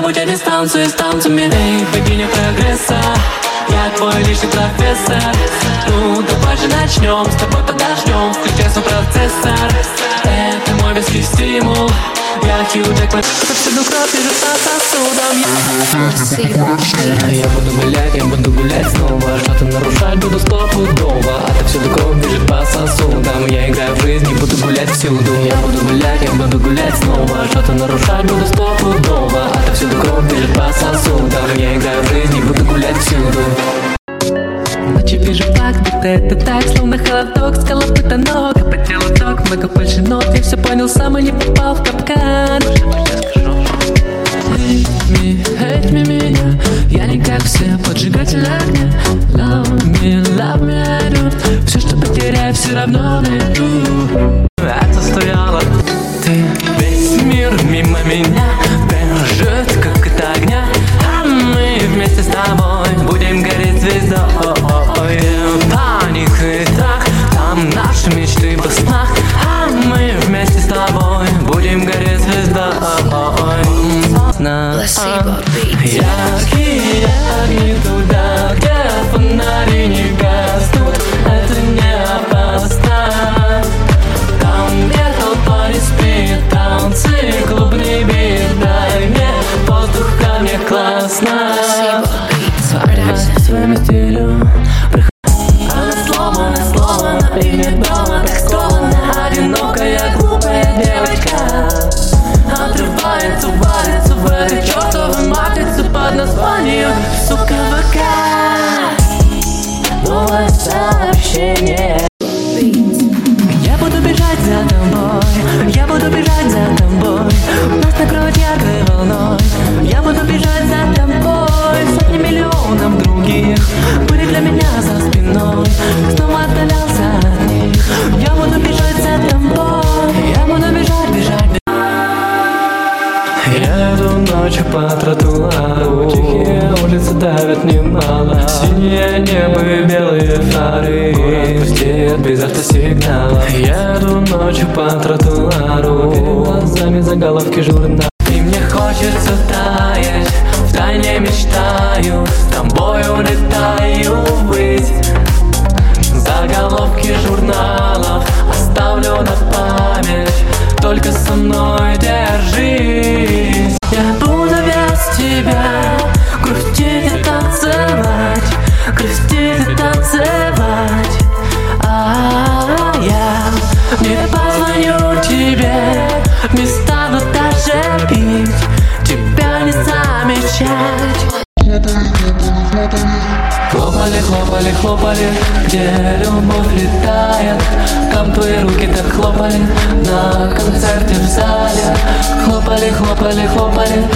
забудь о дистанции с танцами. Эй, богиня прогресса, я твой личный профессор. Ну, давай же начнем, с тобой подождем. Включай свой процессор, это мой веский стимул. Я Хью Джекман, повсюду кровь бежит по сосудам. Я буду гулять снова. Что-то нарушать буду стопудово. Отовсюду кровь бежит по сосудам. Я играю в жизнь и буду гулять всюду. Я буду гулять снова. Что-то нарушать буду стопудово. Отовсюду кровь бежит по сосудам. Я играю в жизнь и буду гулять всюду. Ночью вижу факт, будто это так, словно холодок с колопыта ног. По телу ток, много больше нот. Я все понял сам и не попал в капкан. Hate me, меня. Я не как все, поджигатель огня. Love me, I do. Все, что потеряю, все равно найду. Это стояло. Ты, весь мир мимо меня бежит, как от огня. А мы вместе с тобой будем гореть звездой. Паник и страх, там наши мечты во снах. А мы вместе с тобой будем гореть звездой. Яркие огни туда, где фонари не гаснут. Это не опасно. Там, где толпа не спит, танцы, клубный бит. Дай мне воздуха, мне классно. Своему стилю. Она сломана, и нет дома, так скована. Одинокая, глупая девочка отрывается, валится в этой чертовой матрице под названием сука ВК. Новое сообщение. Я буду бежать за тобой, я буду бежать за тобой. Нас накроет яркой волной. Я буду бежать за тобой. Сотни миллионов других были для меня за спиной. Снова отдалялся от них. Я буду бежать за тобой. Я буду бежать. Я иду ночью по тротуару. Тихие улицы давят немало. Синее небо и белые фары. Город пустеет без автосигнала. Я иду ночью по тротуару. Перед глазами заголовки журнала. И мне хочется таять, втайне мечтаю, с тобой улетаю ввысь. Заголовки журналов оставлю на память. Только со мной держись. Я буду без тебя грустить и танцевать, грустить и танцевать. А я не позвоню тебе, не стану даже пить, тебя не замечать. Хлопали, хлопали, хлопали, где любовь летает. Там твои руки так хлопали на концерте в зале. Хлопали, хлопали, хлопали.